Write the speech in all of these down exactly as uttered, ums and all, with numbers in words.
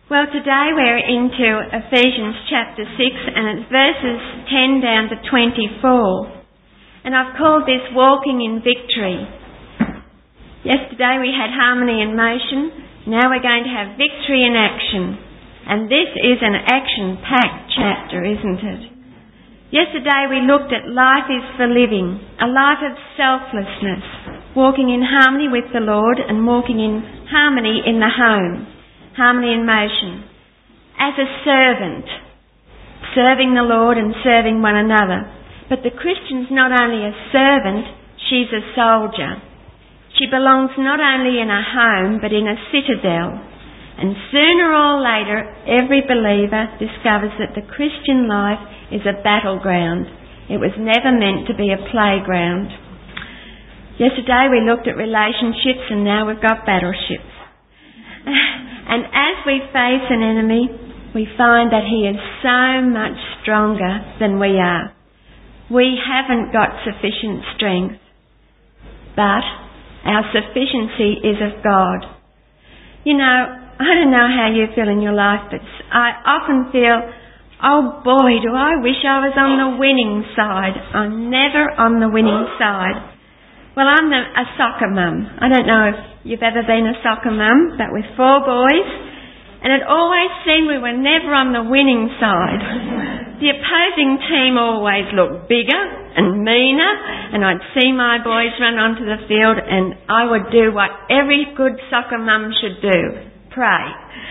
Well, today we're into Ephesians chapter six and it's verses ten down to twenty-four. And I've called this Walking in Victory. Yesterday we had harmony in motion. Now we're going to have victory in action. And this is an action-packed chapter, isn't it? Yesterday we looked at life is for living, a life of selflessness, walking in harmony with the Lord and walking in harmony in the home. Harmony in motion. As a servant, serving the Lord and serving one another. But the Christian's not only a servant, she's a soldier. She belongs not only in a home, but in a citadel. And sooner or later, every believer discovers that the Christian life is a battleground. It was never meant to be a playground. Yesterday we looked at relationships and now we've got battleships. And as we face an enemy, we find that he is so much stronger than we are. We haven't got sufficient strength, but our sufficiency is of God. You know, I don't know how you feel in your life, but I often feel, oh boy, do I wish I was on the winning side. I'm never on the winning side. Well, I'm the, a soccer mum. I don't know if you've ever been a soccer mum, but with four boys. And it always seemed we were never on the winning side. The opposing team always looked bigger and meaner, and I'd see my boys run onto the field and I would do what every good soccer mum should do, pray.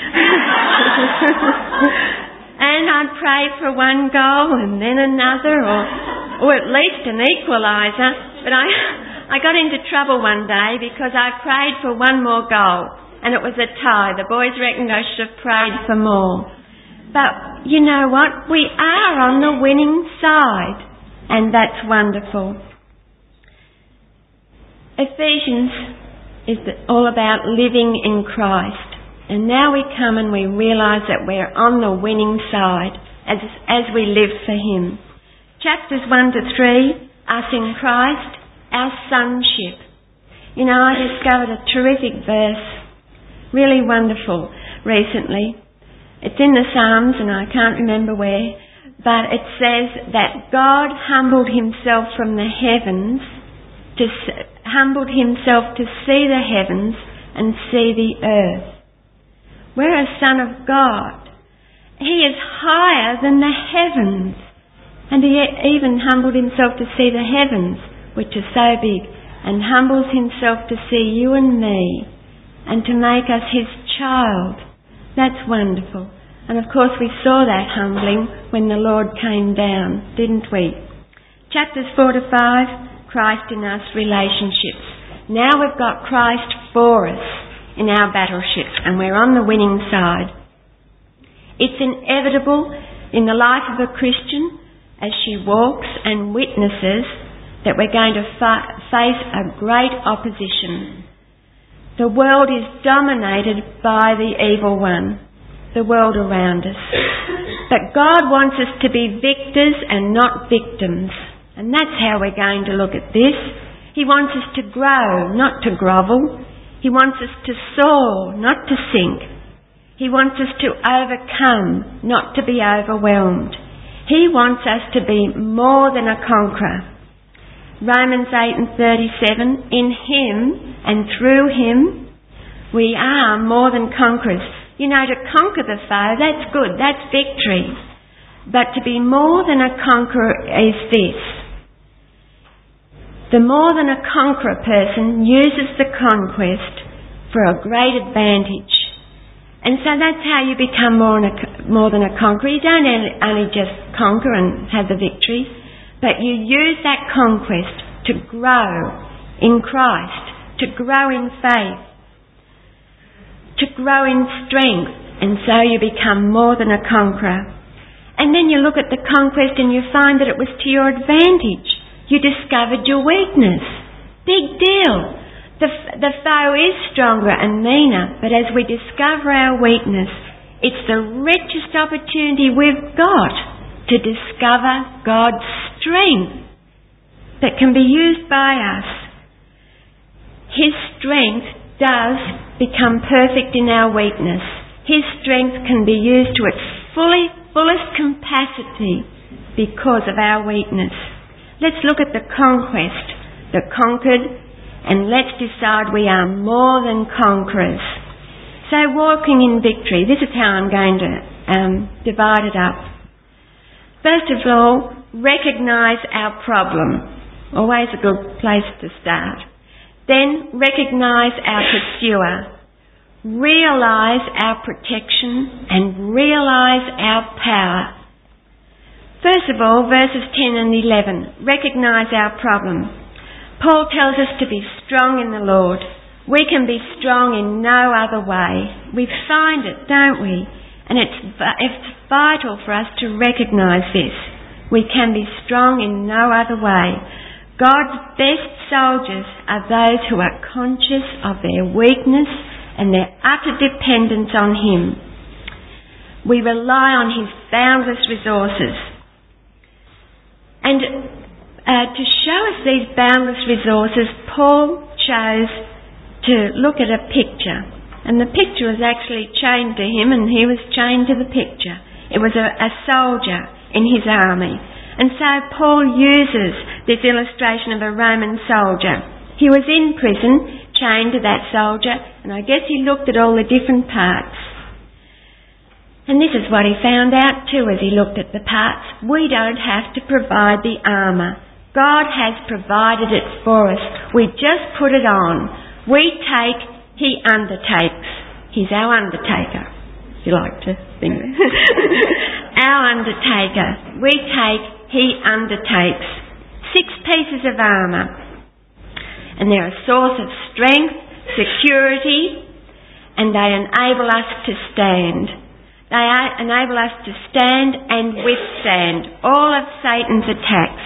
And I'd pray for one goal and then another, or, or at least an equaliser. But I... I got into trouble one day because I prayed for one more goal and it was a tie. The boys reckoned I should have prayed for more. But you know what? We are on the winning side and that's wonderful. Ephesians is all about living in Christ. And now we come and we realise that we're on the winning side as, as we live for Him. Chapters one to three, us in Christ. Our sonship. You know, I discovered a terrific verse, really wonderful, recently. It's in the Psalms and I can't remember where, but it says that God humbled Himself from the heavens, to humbled Himself to see the heavens and see the earth. We're a son of God. He is higher than the heavens. And He even humbled Himself to see the heavens, which are so big, and humbles Himself to see you and me, and to make us His child. That's wonderful. And of course we saw that humbling when the Lord came down, didn't we? Chapters four to five, Christ in us, relationships. Now we've got Christ for us in our battleships, and we're on the winning side. It's inevitable in the life of a Christian, as she walks and witnesses, that we're going to fa- face a great opposition. The world is dominated by the evil one, the world around us. But God wants us to be victors and not victims. And that's how we're going to look at this. He wants us to grow, not to grovel. He wants us to soar, not to sink. He wants us to overcome, not to be overwhelmed. He wants us to be more than a conqueror. Romans eight and thirty-seven, in Him and through Him we are more than conquerors. You know, to conquer the foe, that's good, that's victory. But to be more than a conqueror is this. The more than a conqueror person uses the conquest for a great advantage. And so that's how you become more than a, more than a conqueror. You don't only just conquer and have the victory, but you use that conquest to grow in Christ, to grow in faith, to grow in strength, and so you become more than a conqueror. And then you look at the conquest and you find that it was to your advantage. You discovered your weakness. Big deal. The, the foe is stronger and meaner, but as we discover our weakness, it's the richest opportunity we've got to discover God's strength that can be used by us. His strength does become perfect in our weakness. His strength can be used to its fully, fullest capacity because of our weakness. Let's look at the conquest, the conquered, and let's decide we are more than conquerors. So walking in victory, this is how I'm going to um, divide it up. First of all, recognise our problem. Always a good place to start. Then recognise our pursuer. Realise our protection and realise our power. First of all, verses ten and eleven. Recognise our problem. Paul tells us to be strong in the Lord. We can be strong in no other way. We find it, don't we? And it's, it's vital for us to recognise this. We can be strong in no other way. God's best soldiers are those who are conscious of their weakness and their utter dependence on Him. We rely on His boundless resources. And uh, to show us these boundless resources, Paul chose to look at a picture. And the picture was actually chained to him, and he was chained to the picture. It was a, a soldier in his army. And so Paul uses this illustration of a Roman soldier. He was in prison, chained to that soldier, and I guess he looked at all the different parts. And this is what he found out too as he looked at the parts. We don't have to provide the armour. God has provided it for us. We just put it on. We take, He undertakes. He's our undertaker, if you like to think. Our undertaker. We take, He undertakes. Six pieces of armour. And they're a source of strength, security, and they enable us to stand. They enable us to stand and withstand all of Satan's attacks.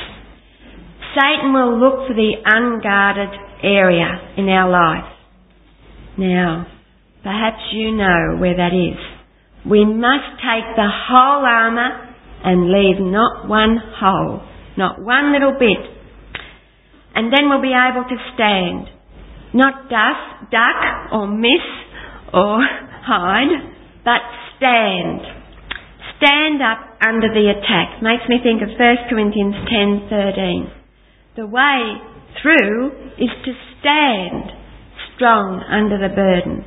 Satan will look for the unguarded area in our life. Now, perhaps you know where that is. We must take the whole armour and leave not one hole, not one little bit. And then we'll be able to stand. Not duck, duck or miss or hide, but stand. Stand up under the attack. Makes me think of First Corinthians ten thirteen. The way through is to stand strong under the burden.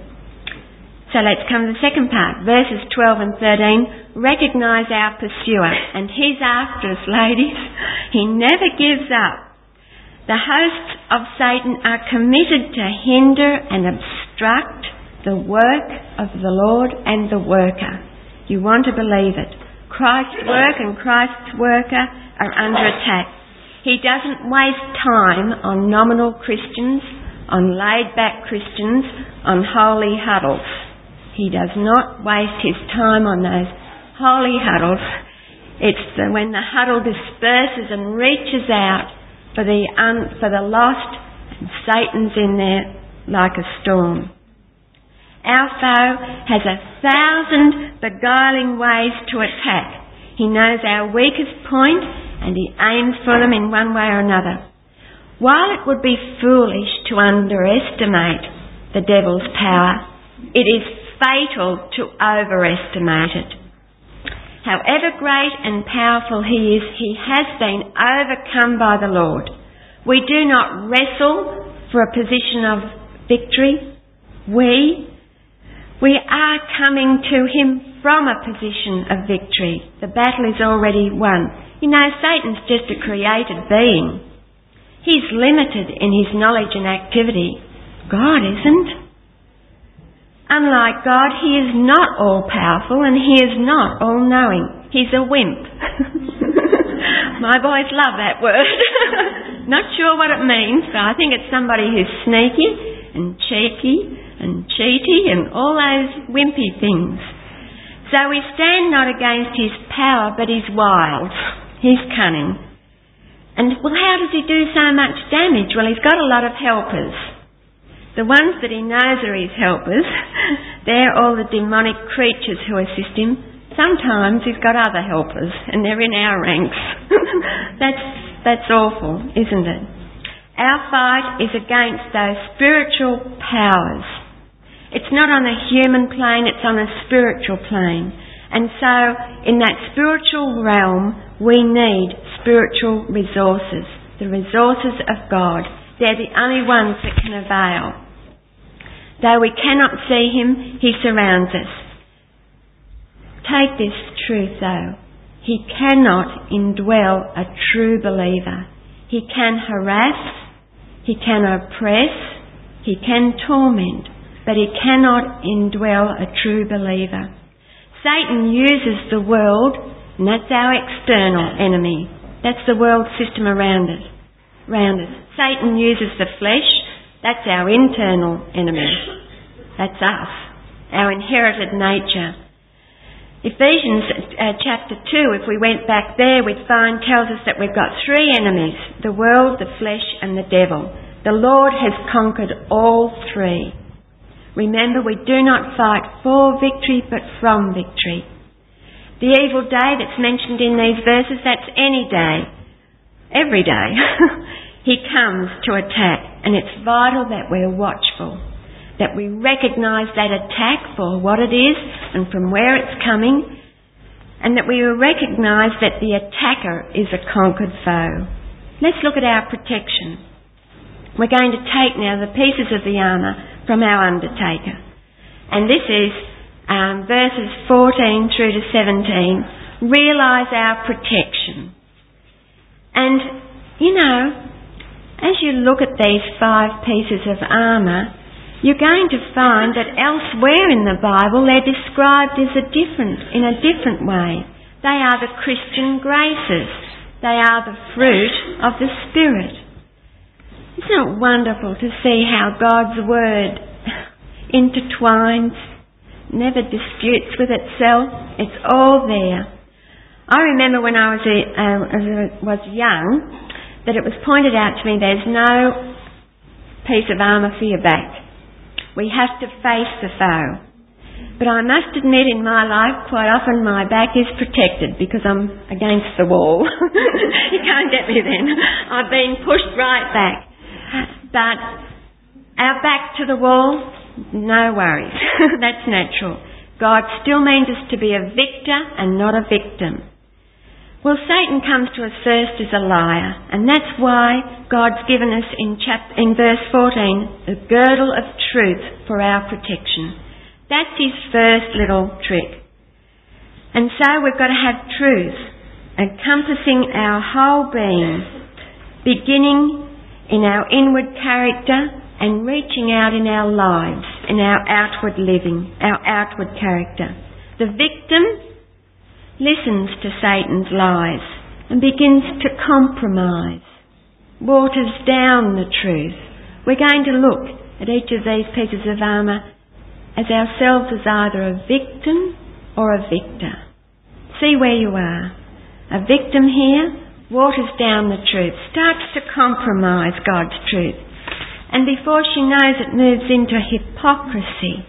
So let's come to the second part. Verses twelve and thirteen. Recognise our pursuer. And he's after us, ladies. He never gives up. The hosts of Satan are committed to hinder and obstruct the work of the Lord and the worker. You want to believe it. Christ's work and Christ's worker are under attack. He doesn't waste time on nominal Christians, on laid-back Christians, on holy huddles. He does not waste his time on those holy huddles. It's the, when the huddle disperses and reaches out for the un, for the lost, and Satan's in there like a storm. Our foe has a thousand beguiling ways to attack. He knows our weakest point and he aims for them in one way or another. While it would be foolish to underestimate the devil's power, it is fatal to overestimate it. However great and powerful he is, he has been overcome by the Lord. We do not wrestle for a position of victory. We, we are coming to him from a position of victory. The battle is already won. You know, Satan's just a created being. He's limited in his knowledge and activity. God isn't. Unlike God, he is not all-powerful and he is not all-knowing. He's a wimp. My boys love that word. Not sure what it means, but I think it's somebody who's sneaky and cheeky and cheaty and all those wimpy things. So we stand not against his power, but his wiles. He's cunning. And, well, how does he do so much damage? Well, he's got a lot of helpers. The ones that he knows are his helpers, they're all the demonic creatures who assist him. Sometimes he's got other helpers, and they're in our ranks. that's, that's awful, isn't it? Our fight is against those spiritual powers. It's not on a human plane, it's on a spiritual plane. And so, in that spiritual realm, we need spiritual resources, the resources of God. They're the only ones that can avail. Though we cannot see Him, He surrounds us. Take this truth though. He cannot indwell a true believer. He can harass, He can oppress, He can torment, but He cannot indwell a true believer. Satan uses the world, and that's our external enemy. That's the world system around us. Around us. Satan uses the flesh, that's our internal enemy. That's us, our inherited nature. Ephesians uh, chapter two, if we went back there, we'd find, tells us that we've got three enemies, the world, the flesh and the devil. The Lord has conquered all three. Remember, we do not fight for victory, but from victory. The evil day that's mentioned in these verses, that's any day, every day. He comes to attack, and it's vital that we're watchful, that we recognise that attack for what it is and from where it's coming, and that we recognise that the attacker is a conquered foe. Let's look at our protection. We're going to take now the pieces of the armour from our undertaker. And this is um, verses fourteen through to seventeen. Realise our protection. And, you know, as you look at these five pieces of armour, you're going to find that elsewhere in the Bible they're described as a different, in a different way. They are the Christian graces. They are the fruit of the Spirit. Isn't it wonderful to see how God's Word intertwines, never disputes with itself? It's all there. I remember when I was, a, uh, as I was young that it was pointed out to me there's no piece of armour for your back. We have to face the foe. But I must admit in my life quite often my back is protected because I'm against the wall. You can't get me then. I've been pushed right back. But our back to the wall, no worries. That's natural. God still means us to be a victor and not a victim. Well, Satan comes to us first as a liar, and that's why God's given us in chapter, in verse fourteen, the girdle of truth for our protection. That's his first little trick. And so we've got to have truth encompassing our whole being, beginning in our inward character and reaching out in our lives, in our outward living, our outward character. The victim listens to Satan's lies and begins to compromise, waters down the truth. We're going to look at each of these pieces of armour as ourselves as either a victim or a victor. See where you are. A victim here waters down the truth, starts to compromise God's truth. And before she knows it, moves into hypocrisy.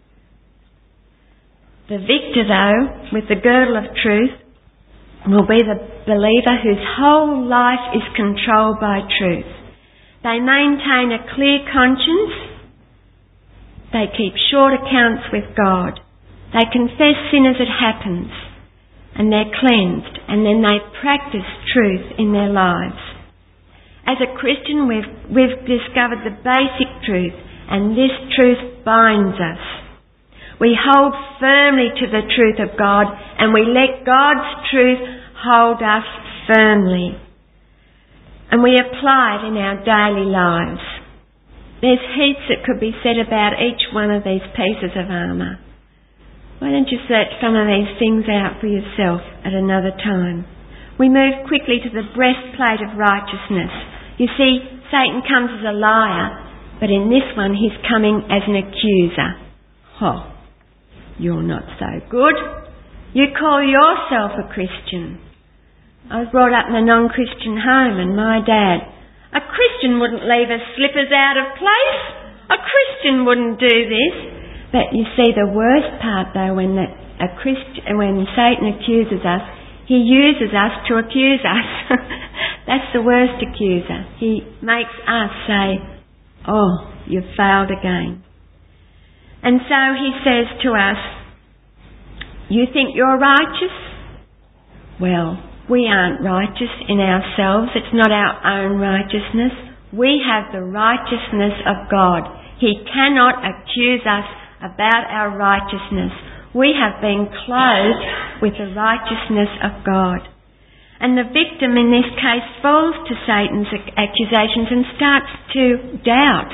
The victor, though, with the girdle of truth, will be the believer whose whole life is controlled by truth. They maintain a clear conscience. They keep short accounts with God. They confess sin as it happens. And they're cleansed, and then they practice truth in their lives. As a Christian, we've, we've discovered the basic truth, and this truth binds us. We hold firmly to the truth of God, and we let God's truth hold us firmly. And we apply it in our daily lives. There's heaps that could be said about each one of these pieces of armour. Why don't you search some of these things out for yourself at another time? We move quickly to the breastplate of righteousness. You see, Satan comes as a liar, but in this one he's coming as an accuser. Oh, you're not so good. You call yourself a Christian. I was brought up in a non-Christian home, and my dad, a Christian wouldn't leave his slippers out of place. A Christian wouldn't do this. But you see, the worst part though, when the, a Christ, when Satan accuses us, he uses us to accuse us. That's the worst accuser. He makes us say, oh, you've failed again. And so he says to us, you think you're righteous? Well, we aren't righteous in ourselves. It's not our own righteousness. We have the righteousness of God. He cannot accuse us about our righteousness. We have been clothed with the righteousness of God. And the victim in this case falls to Satan's accusations and starts to doubt.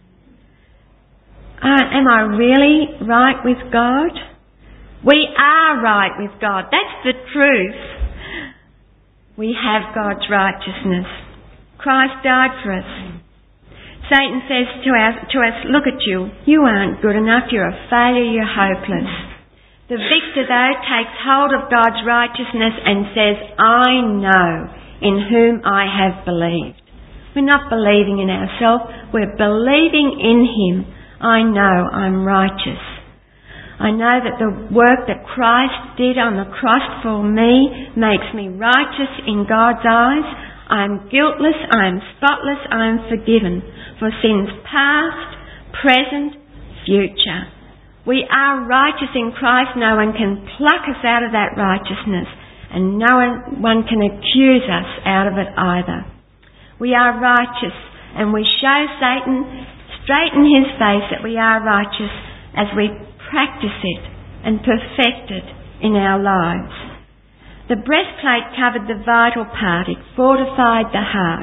Uh, am I really right with God? We are right with God. That's the truth. We have God's righteousness. Christ died for us. Satan says to us, to us, look at you. You aren't good enough. You're a failure. You're hopeless. The victor, though, takes hold of God's righteousness and says, I know in whom I have believed. We're not believing in ourselves. We're believing in Him. I know I'm righteous. I know that the work that Christ did on the cross for me makes me righteous in God's eyes. I am guiltless. I am spotless. I am forgiven for sins past, present, future. We are righteous in Christ. No one can pluck us out of that righteousness, and no one, one can accuse us out of it either. We are righteous, and we show Satan straight in his face that we are righteous as we practice it and perfect it in our lives. The breastplate covered the vital part. It fortified the heart.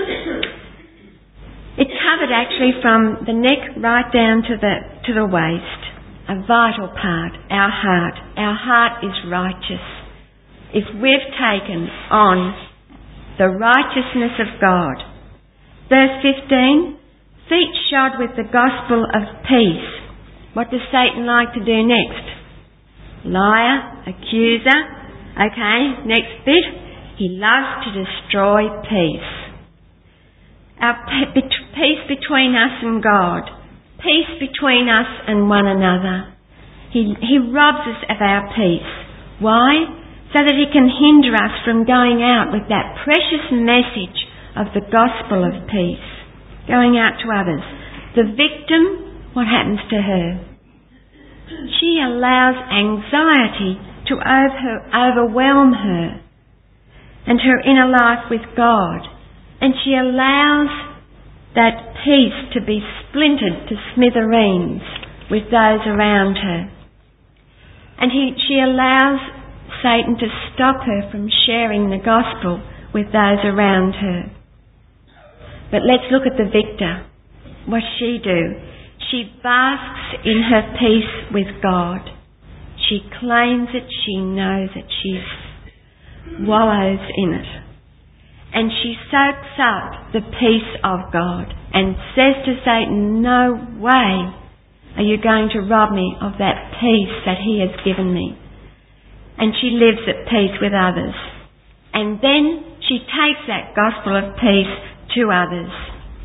It covered actually from the neck right down to the to the waist. A vital part, our heart. Our heart is righteous. If we've taken on the righteousness of God. Verse fifteen, feet shod with the gospel of peace. What does Satan like to do next? Liar, accuser. Okay, next bit. He loves to destroy peace. Our peace between us and God. Peace between us and one another. He, he robs us of our peace. Why? So that he can hinder us from going out with that precious message of the gospel of peace. Going out to others. The victim, what happens to her? She allows anxiety to over, overwhelm her and her inner life with God. And she allows that peace to be splintered to smithereens with those around her. And he, she allows Satan to stop her from sharing the gospel with those around her. But let's look at the victor. What does she do? She basks in her peace with God. She claims it, she knows it, she wallows in it. And she soaks up the peace of God and says to Satan, no way are you going to rob me of that peace that he has given me. And she lives at peace with others. And then she takes that gospel of peace to others.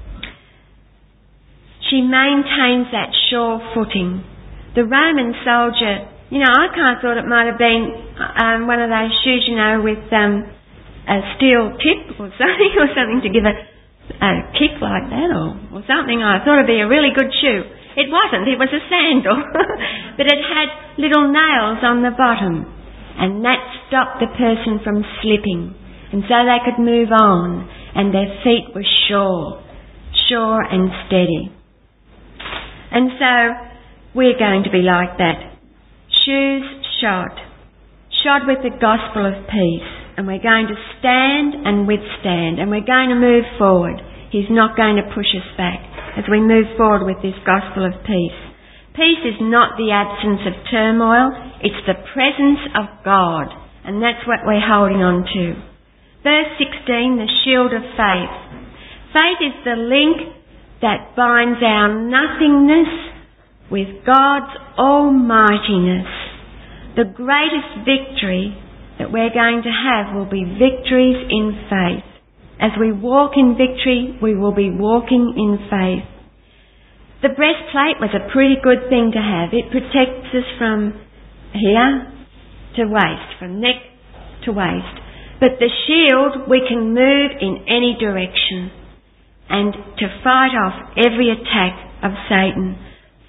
She maintains that sure footing. The Roman soldier, you know, I kind of thought it might have been um, one of those shoes, you know, with um, a steel tip or something, or something to give a, a kick like that, or, or something. I thought it'd be a really good shoe. It wasn't. It was a sandal. But it had little nails on the bottom. And that stopped the person from slipping. And so they could move on. And their feet were sure. Sure and steady. And so we're going to be like that. Shoes shod. Shod with the gospel of peace. And we're going to stand and withstand. And we're going to move forward. He's not going to push us back as we move forward with this gospel of peace. Peace is not the absence of turmoil. It's the presence of God. And that's what we're holding on to. Verse sixteen, the shield of faith. Faith is the link that binds our nothingness with God's almightiness. The greatest victory that we're going to have will be victories in faith. As we walk in victory, we will be walking in faith. The breastplate was a pretty good thing to have. It protects us from here to waist, from neck to waist. But the shield, we can move in any direction and to fight off every attack of Satan.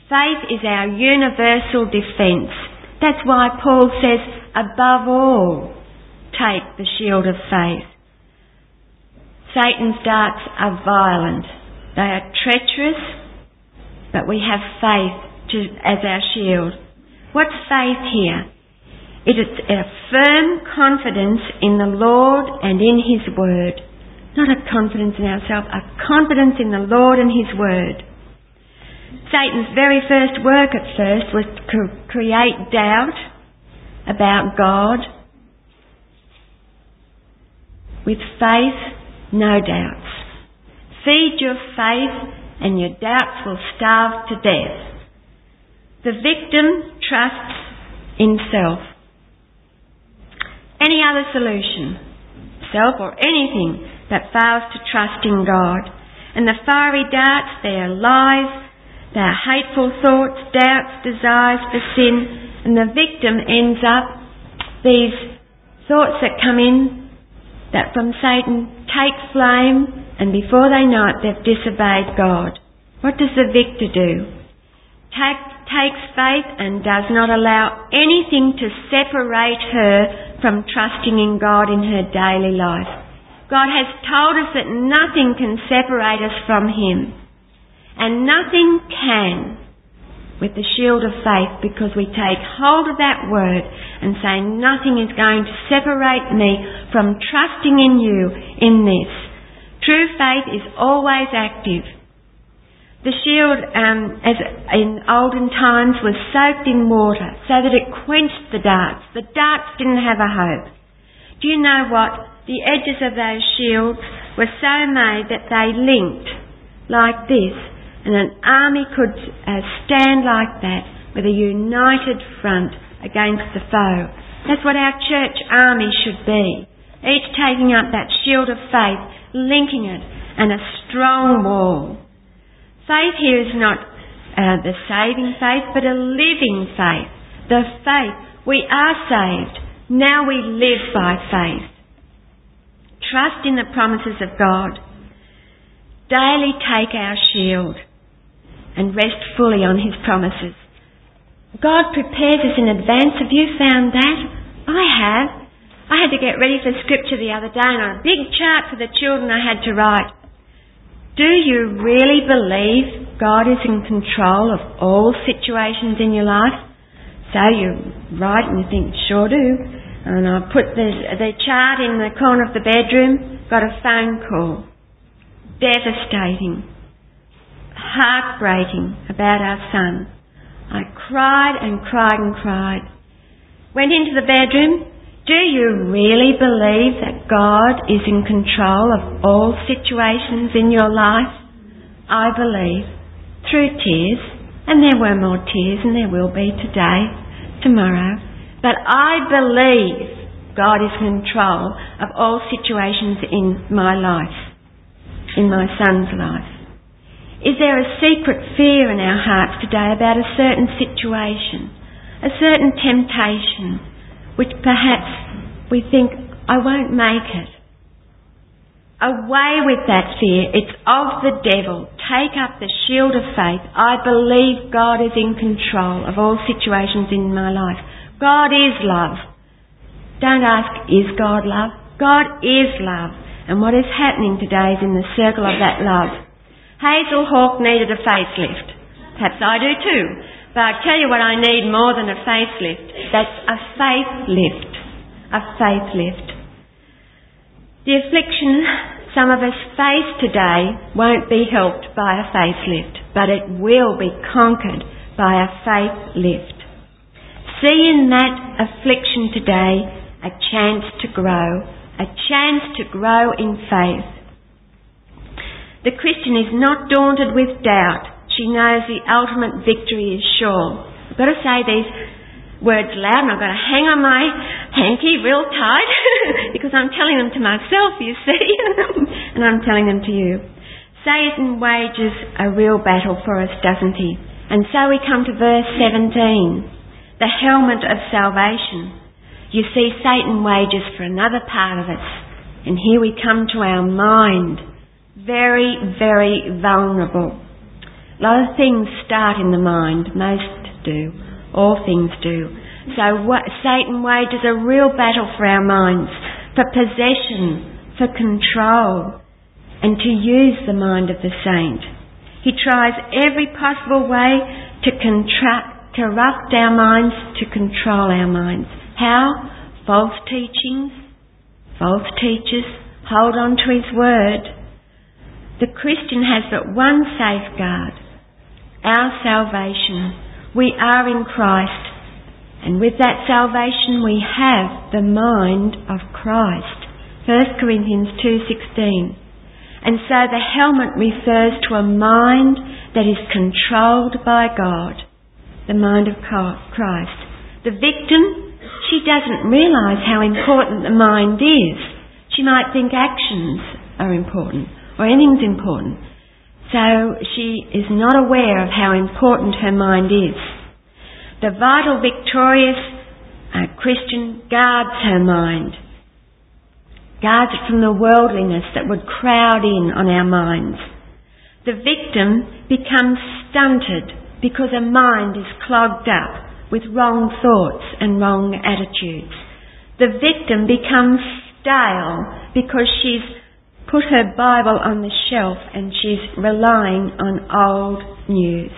Faith is our universal defence. That's why Paul says, above all, take the shield of faith. Satan's darts are violent. They are treacherous, but we have faith to, as our shield. What's faith here? It is a firm confidence in the Lord and in His Word. Not a confidence in ourselves, a confidence in the Lord and His Word. Satan's very first work at first was to create doubt about God. With faith, no doubts. Feed your faith and your doubts will starve to death. The victim trusts in self. Any other solution, self or anything that fails to trust in God. And the fiery darts, they are lies, they are hateful thoughts, doubts, desires for sin, and the victim ends up, these thoughts that come in, that from Satan take flame, and before they know it, they've disobeyed God. What does the victor do? Take, takes faith and does not allow anything to separate her from trusting in God in her daily life. God has told us that nothing can separate us from Him. And nothing can with the shield of faith, because we take hold of that word and say nothing is going to separate me from trusting in you in this. True faith is always active. The shield, um, as in olden times, was soaked in water so that it quenched the darts. The darts didn't have a hope. Do you know what? The edges of those shields were so made that they linked like this, and an army could uh, stand like that with a united front against the foe. That's what our church army should be. Each taking up that shield of faith, linking it, and a strong wall. Faith here is not uh, the saving faith, but a living faith. The faith, we are saved. Now we live by faith. Trust in the promises of God. Daily take our shield and rest fully on His promises. God prepares us in advance. Have you found that? I have. I had to get ready for scripture the other day, and on a big chart for the children I had to write, do you really believe God is in control of all situations in your life? So you write and you think, sure do. And I put the, the chart in the corner of the bedroom, got a phone call. Devastating. Heartbreaking about our son. I cried and cried and cried. Went into the bedroom. Do you really believe that God is in control of all situations in your life? I believe. Through tears. And there were more tears, and there will be today, tomorrow. But I believe God is in control of all situations in my life, in my son's life. Is there a secret fear in our hearts today about a certain situation, a certain temptation, which perhaps we think, I won't make it? Away with that fear. It's of the devil. Take up the shield of faith. I believe God is in control of all situations in my life. God is love. Don't ask, is God love? God is love. And what is happening today is in the circle of that love. Hazel Hawke needed a facelift. Perhaps I do too. But I tell you what I need more than a facelift. That's a faith lift. A faith lift. The affliction some of us face today won't be helped by a facelift, but it will be conquered by a faith lift. See in that affliction today a chance to grow, a chance to grow in faith. The Christian is not daunted with doubt. She knows the ultimate victory is sure. I've got to say these words loud, and I've got to hang on my hanky real tight because I'm telling them to myself, you see, and I'm telling them to you. Satan wages a real battle for us, doesn't he? And so we come to verse seventeen, the helmet of salvation. You see, Satan wages for another part of us, and here we come to our mind. Very, very vulnerable. A lot of things start in the mind. Most do. All things do. So what, Satan wages a real battle for our minds, for possession, for control, and to use the mind of the saint. He tries every possible way to contract, corrupt our minds, to control our minds. How? False teachings, false teachers, hold on to his word. The Christian has but one safeguard, our salvation. We are in Christ, and with that salvation we have the mind of Christ. First Corinthians two sixteen. And so the helmet refers to a mind that is controlled by God, the mind of Christ. The victim, she doesn't realise how important the mind is. She might think actions are important, or anything's important. So she is not aware of how important her mind is. The vital, victorious uh, Christian guards her mind. Guards it from the worldliness that would crowd in on our minds. The victim becomes stunted because her mind is clogged up with wrong thoughts and wrong attitudes. The victim becomes stale because she's put her Bible on the shelf and she's relying on old news.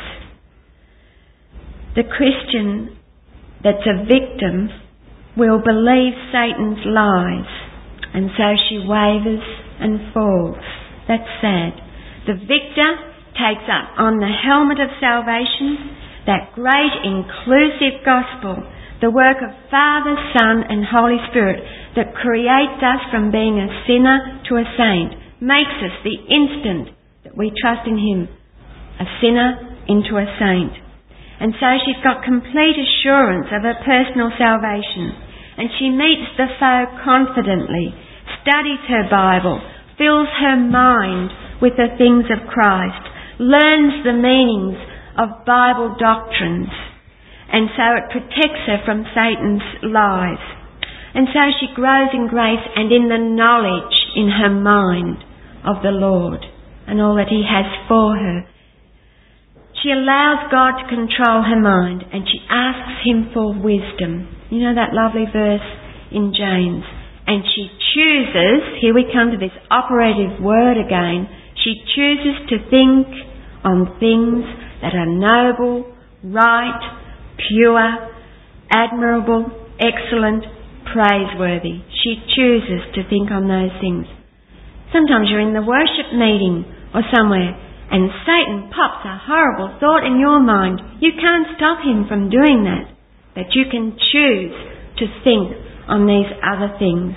The Christian that's a victim will believe Satan's lies, and so she wavers and falls. That's sad. The victor takes up on the helmet of salvation, that great inclusive gospel, the work of Father, Son and Holy Spirit that creates us from being a sinner to a saint, makes us the instant that we trust in him, a sinner into a saint. And so she's got complete assurance of her personal salvation, and she meets the foe confidently, studies her Bible, fills her mind with the things of Christ, learns the meanings of Bible doctrines, and so it protects her from Satan's lies. And so she grows in grace and in the knowledge in her mind of the Lord and all that he has for her. She allows God to control her mind, and she asks him for wisdom. You know that lovely verse in James. And she chooses, here we come to this operative word again, she chooses to think on things that are noble, right, pure, admirable, excellent, praiseworthy. She chooses to think on those things. Sometimes you're in the worship meeting or somewhere, and Satan pops a horrible thought in your mind. You can't stop him from doing that. But you can choose to think on these other things.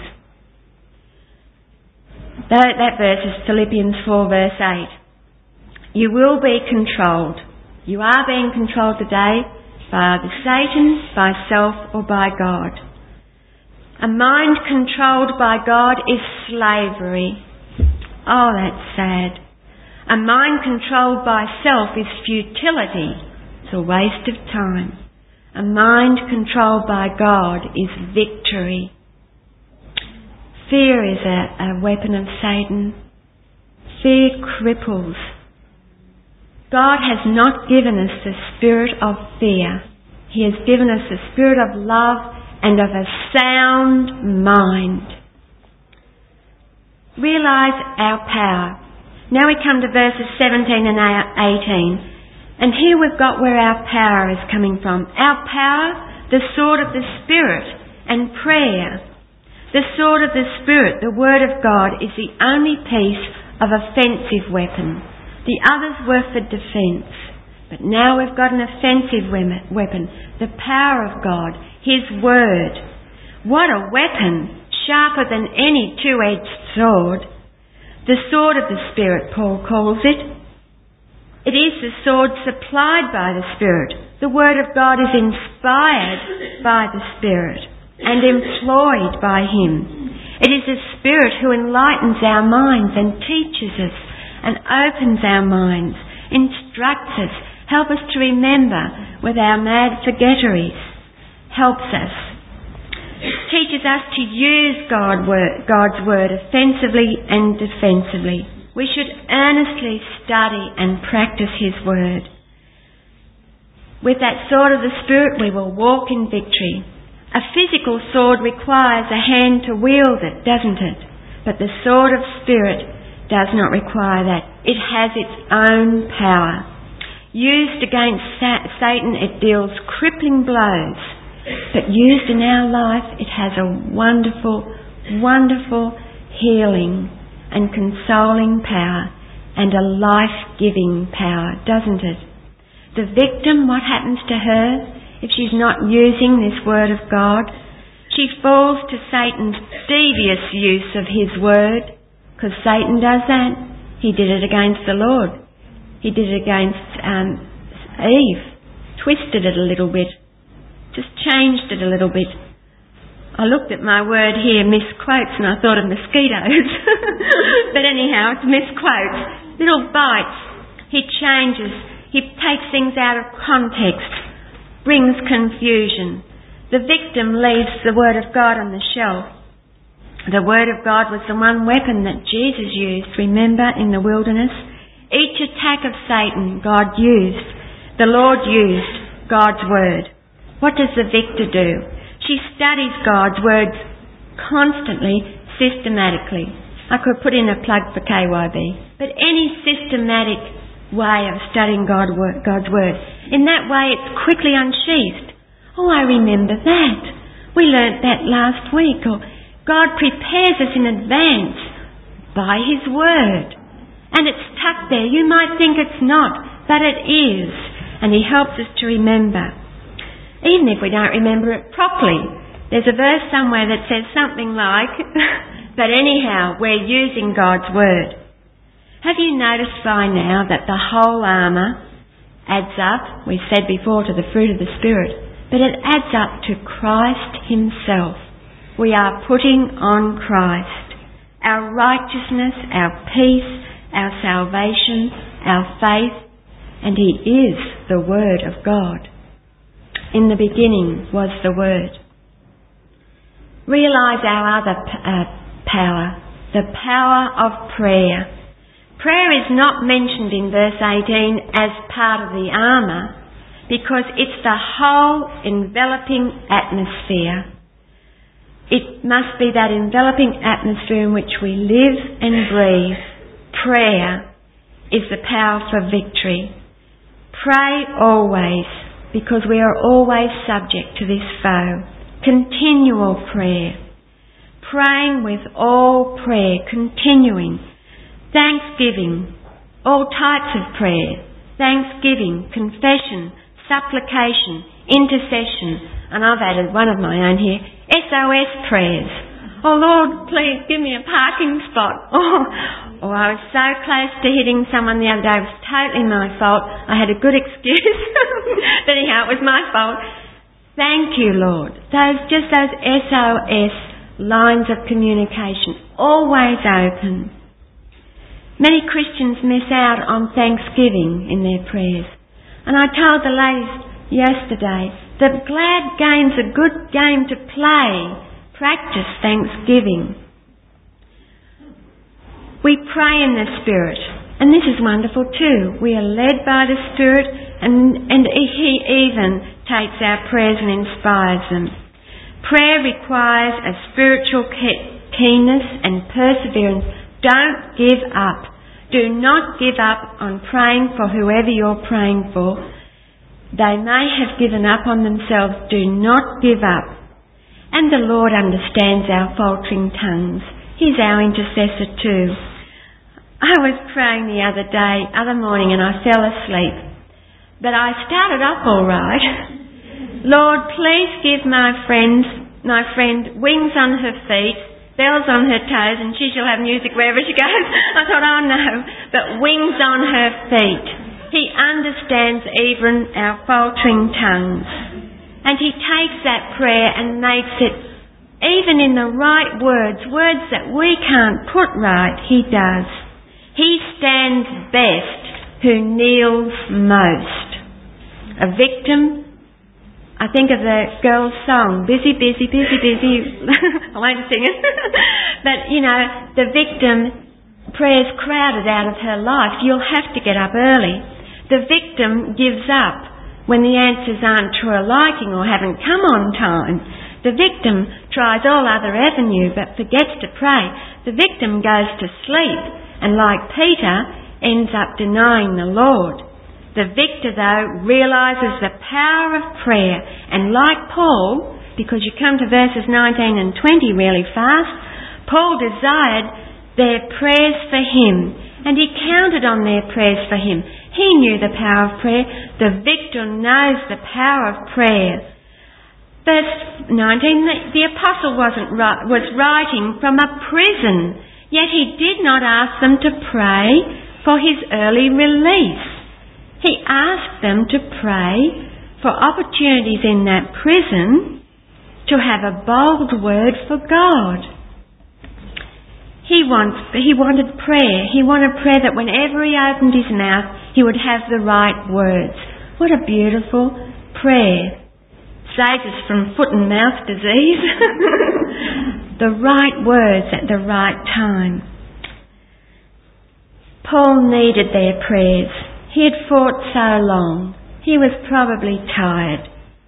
That, that verse is Philippians four verse eight. You will be controlled. You are being controlled today by either Satan, by self or by God. A mind controlled by God is slavery. Oh, that's sad. A mind controlled by self is futility. It's a waste of time. A mind controlled by God is victory. Fear is a, a weapon of Satan. Fear cripples. God has not given us the spirit of fear. He has given us the spirit of love and of a sound mind. Realise our power. Now we come to verses seventeen and eighteen. And here we've got where our power is coming from. Our power, the sword of the Spirit and prayer. The sword of the Spirit, the Word of God, is the only piece of offensive weapon. The others were for defence. But now we've got an offensive weapon, the power of God, His Word. What a weapon, sharper than any two-edged sword. The sword of the Spirit, Paul calls it. It is the sword supplied by the Spirit. The Word of God is inspired by the Spirit and employed by Him. It is the Spirit who enlightens our minds and teaches us and opens our minds, instructs us, helps us to remember with our mad forgetteries, helps us, teaches us to use God word, God's Word offensively and defensively. We should earnestly study and practice His word. With that sword of the Spirit we will walk in victory. A physical sword requires a hand to wield it, doesn't it? But the sword of Spirit does not require that. It has its own power. Used against Satan, it deals crippling blows. But used in our life, it has a wonderful, wonderful healing and consoling power and a life-giving power, doesn't it? The victim, what happens to her if she's not using this word of God? She falls to Satan's devious use of his word, because Satan does that. He did it against the Lord. He did it against um, Eve. Twisted it a little bit. Just changed it a little bit. I looked at my word here, misquotes, and I thought of mosquitoes. But anyhow, it's misquotes. Little bites. He changes. He takes things out of context. Brings confusion. The victim leaves the word of God on the shelf. The word of God was the one weapon that Jesus used, remember, in the wilderness? Each attack of Satan, God used. The Lord used God's word. What does the victor do? She studies God's words constantly, systematically. I could put in a plug for K Y B. But any systematic way of studying God, God's word. In that way it's quickly unsheathed. Oh, I remember that. We learnt that last week. Or God prepares us in advance by His word. And it's tucked there. You might think it's not, but it is. And He helps us to remember. Even if we don't remember it properly. There's a verse somewhere that says something like, but anyhow, we're using God's word. Have you noticed by now that the whole armour adds up, we said before, to the fruit of the Spirit, but it adds up to Christ Himself. We are putting on Christ. Our righteousness, our peace, our salvation, our faith, and He is the Word of God. In the beginning was the Word. Realise our other uh, power, the power of prayer. Prayer is not mentioned in verse eighteen as part of the armour because it's the whole enveloping atmosphere. It must be that enveloping atmosphere in which we live and breathe. Prayer is the power for victory. Pray always, because we are always subject to this foe. Continual prayer. Praying with all prayer, continuing. Thanksgiving, all types of prayer. Thanksgiving, confession, supplication, intercession. And I've added one of my own here, S O S prayers. Oh Lord, please give me a parking spot. Oh, oh, I was so close to hitting someone the other day. It was totally my fault. I had a good excuse. But anyhow, it was my fault. Thank you, Lord. Those, just those S O S lines of communication, always open. Many Christians miss out on thanksgiving in their prayers. And I told the ladies yesterday that glad game's a good game to play. Practice thanksgiving. We pray in the Spirit, and this is wonderful too. We are led by the Spirit, and, and He even takes our prayers and inspires them. Prayer requires a spiritual keenness and perseverance. Don't give up. Do not give up on praying for whoever you're praying for. They may have given up on themselves. Do not give up. And the Lord understands our faltering tongues. He's our intercessor too. I was praying the other day, other morning, and I fell asleep. But I started up all right. Lord, please give my friends, my friend wings on her feet, bells on her toes, and she shall have music wherever she goes. I thought, oh no, but wings on her feet. He understands even our faltering tongues. And He takes that prayer and makes it, even in the right words, words that we can't put right, He does. He stands best who kneels most. A victim, I think of the girl's song, busy, busy, busy, busy. I won't sing it. But, you know, the victim prayers crowded out of her life. You'll have to get up early. The victim gives up when the answers aren't to her liking or haven't come on time. The victim tries all other avenue but forgets to pray. The victim goes to sleep and, like Peter, ends up denying the Lord. The victor, though, realises the power of prayer, and like Paul, because you come to verses nineteen and twenty really fast, Paul desired their prayers for him, and he counted on their prayers for him. He knew the power of prayer. The victor knows the power of prayer. Verse nineteen, the, the apostle wasn't ri- was writing from a prison, yet he did not ask them to pray for his early release. He asked them to pray for opportunities in that prison to have a bold word for God. He wants, he wanted prayer. He wanted prayer that whenever he opened his mouth, he would have the right words. What a beautiful prayer. Saves us from foot and mouth disease. The right words at the right time. Paul needed their prayers. He had fought so long. He was probably tired.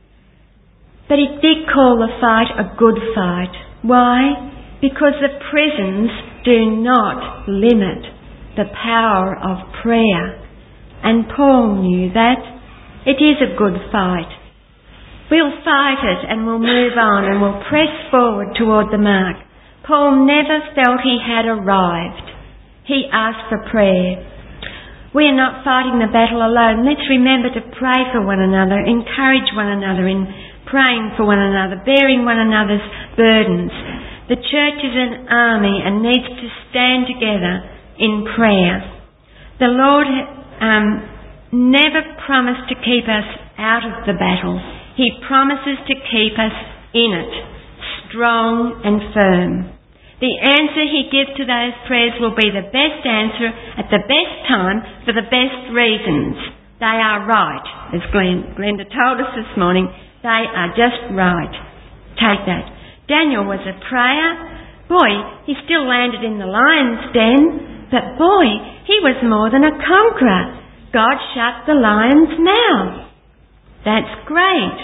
But he did call the fight a good fight. Why? Because the prisons do not limit the power of prayer. And Paul knew that. It is a good fight. We'll fight it and we'll move on and we'll press forward toward the mark. Paul never felt he had arrived. He asked for prayer. We are not fighting the battle alone. Let's remember to pray for one another, encourage one another in praying for one another, bearing one another's burdens. The church is an army and needs to stand together in prayer. The Lord um, never promised to keep us out of the battle. He promises to keep us in it, strong and firm. The answer he gives to those prayers will be the best answer at the best time for the best reasons. They are right, as Glenn, Glenda told us this morning. They are just right. Take that. Daniel was a prayer. Boy, he still landed in the lion's den, but boy, he was more than a conqueror. God shut the lion's mouth. That's great.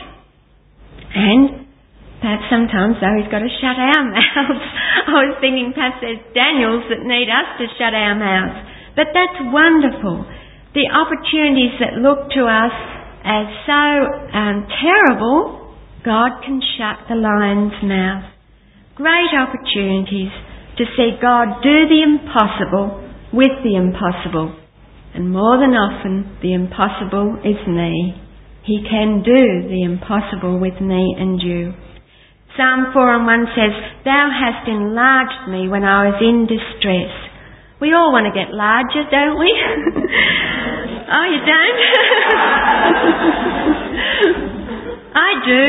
And perhaps sometimes, though, he's got to shut our mouths. I was thinking perhaps there's Daniels that need us to shut our mouths. But that's wonderful. The opportunities that look to us as so um, terrible, God can shut the lion's mouth. Great opportunities to see God do the impossible with the impossible. And more than often, the impossible is me. He can do the impossible with me and you. Psalm four and one says, Thou hast enlarged me when I was in distress. We all want to get larger, don't we? Oh, you don't? I do.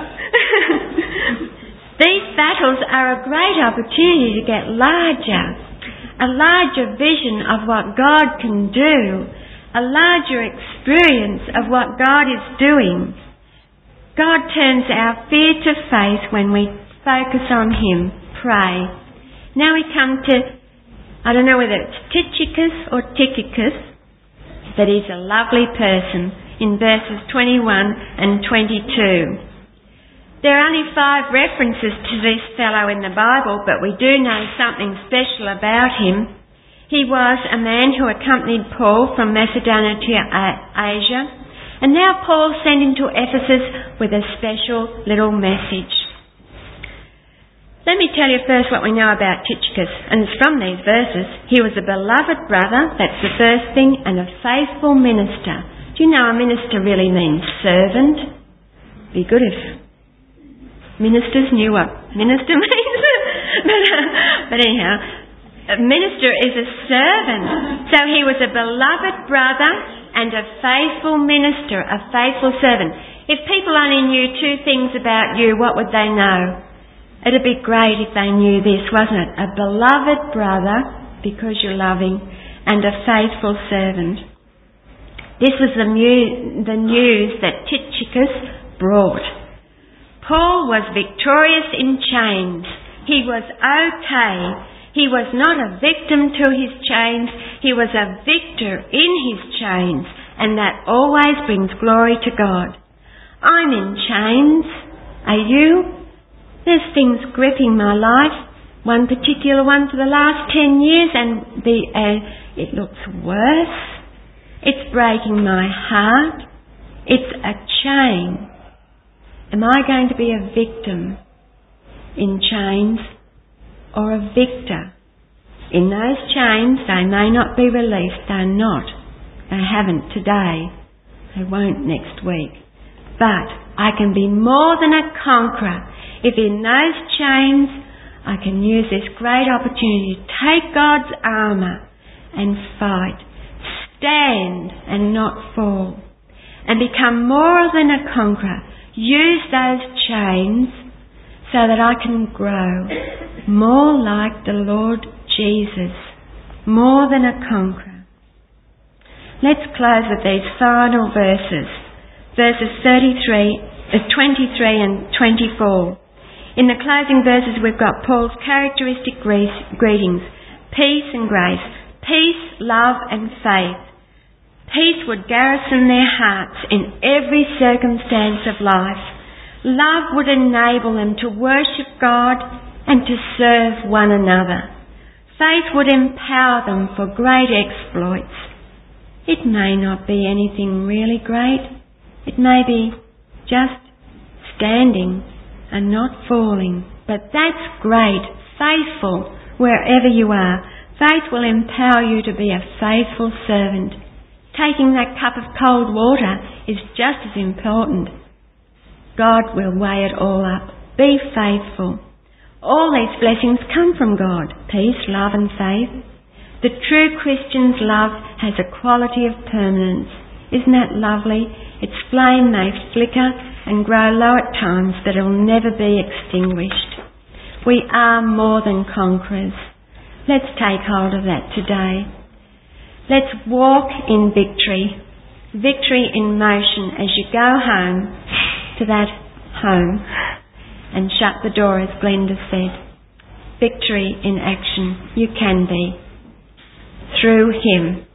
These battles are a great opportunity to get larger. A larger vision of what God can do. A larger experience of what God is doing. God turns our fear to faith when we focus on Him, pray. Now we come to, I don't know whether it's Tychicus or Tychicus, but he's a lovely person in verses twenty-one and twenty-two. There are only five references to this fellow in the Bible, but we do know something special about him. He was a man who accompanied Paul from Macedonia to Asia, and now Paul sent him to Ephesus with a special little message. Let me tell you first what we know about Tychicus, and it's from these verses. He was a beloved brother, that's the first thing, and a faithful minister. Do you know a minister really means servant? Be good if ministers knew what minister means. but, uh, but anyhow, a minister is a servant. So he was a beloved brother and a faithful minister, a faithful servant. If people only knew two things about you, what would they know? It'd be great if they knew this, wasn't it? A beloved brother, because you're loving, and a faithful servant. This was the, mu- the news that Tychicus brought. Paul was victorious in chains. He was okay. He was not a victim to his chains. He was a victor in his chains, and that always brings glory to God. I'm in chains. Are you? There's things gripping my life. One particular one for the last ten years, and the uh, it looks worse. It's breaking my heart. It's a chain. Am I going to be a victim in chains or a victor? In those chains, they may not be released. They're not. They haven't today. They won't next week. But I can be more than a conqueror if in those chains I can use this great opportunity to take God's armour and fight, stand and not fall, and become more than a conqueror. Use those chains so that I can grow more like the Lord Jesus, more than a conqueror. Let's close with these final verses, verses thirty-three, uh, twenty-three and twenty-four. In the closing verses we've got Paul's characteristic greetings: peace and grace, peace, love and faith. Peace would garrison their hearts in every circumstance of life. Love would enable them to worship God and to serve one another. Faith would empower them for great exploits. It may not be anything really great. It may be just standing and not falling. But that's great. Faithful wherever you are. Faith will empower you to be a faithful servant. Taking that cup of cold water is just as important. God will weigh it all up. Be faithful. All these blessings come from God. Peace, love and faith. The true Christian's love has a quality of permanence. Isn't that lovely? Its flame may flicker and grow low at times, but it'll never be extinguished. We are more than conquerors. Let's take hold of that today. Let's walk in victory. Victory in motion as you go home to that home and shut the door, as Glenda said. Victory in action. You can be. Through Him.